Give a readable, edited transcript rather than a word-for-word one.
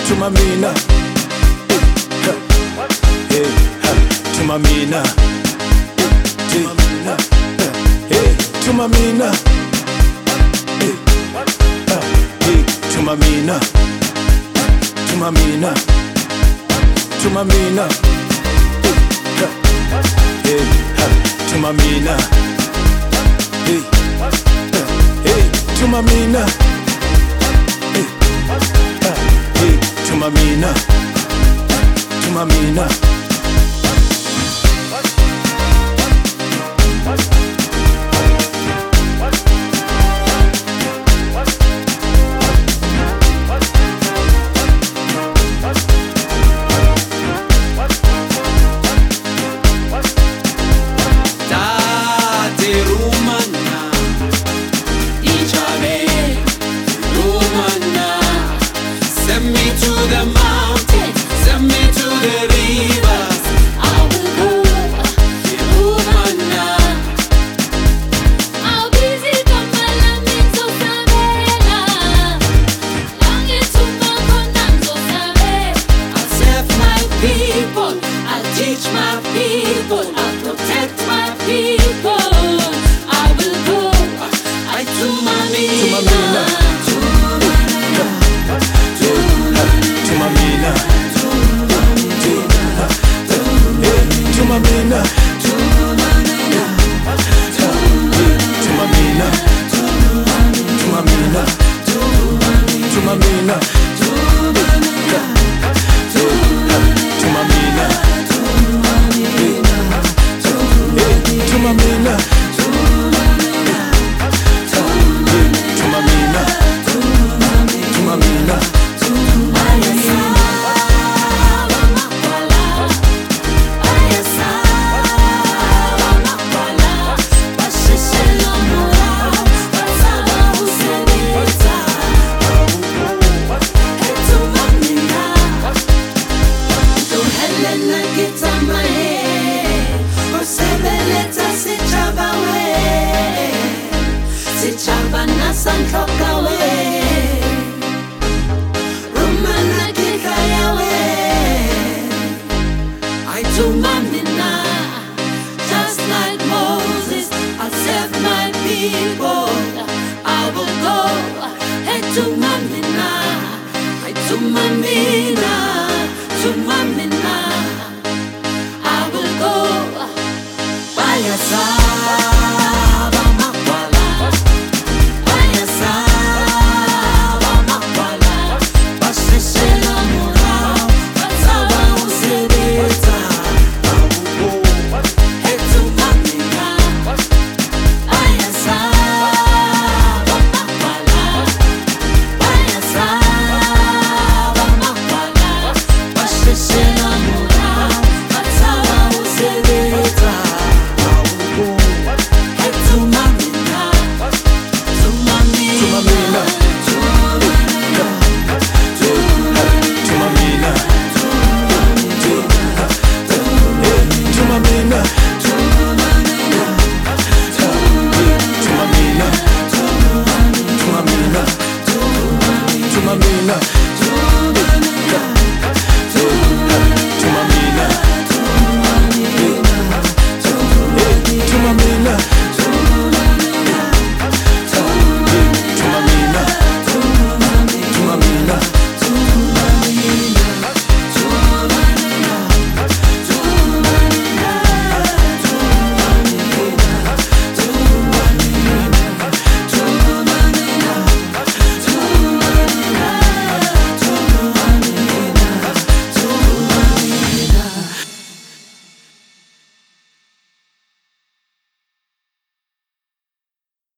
Tumamina, hey, Tumamina, hey, Tumamina, hey, Tumamina, Tumamina, Tumamina, hey, Tumamina, hey, Tumamina, hey, Tumamina, Tumamina. Send me to the mountains, send me to the rivers. I will go, Rumana. I'll visit Kamalamito Sabela. Lange Tumakondanzo Sabe. I'll serve my people, I'll teach my people, I'll protect my people. I will go, Tumamina. Tumamina, Tumamina, Tumamina, Tumamina, Tumamina.